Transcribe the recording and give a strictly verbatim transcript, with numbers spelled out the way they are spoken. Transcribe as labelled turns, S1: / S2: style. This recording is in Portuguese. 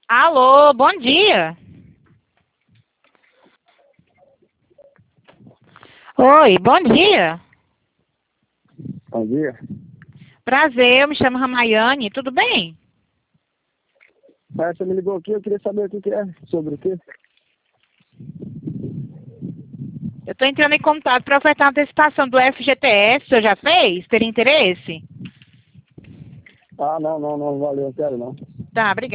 S1: Alô, bom dia. Oi, bom dia.
S2: Bom dia.
S1: Prazer, eu me chamo Ramayane, tudo bem?
S2: Mas você me ligou aqui, eu queria saber o que, que é, sobre o quê?
S1: Eu estou entrando em contato para ofertar uma antecipação do F G T S, o senhor já fez? Teria interesse?
S2: Ah, não, não, não, valeu, quero não.
S1: Tá, obrigada.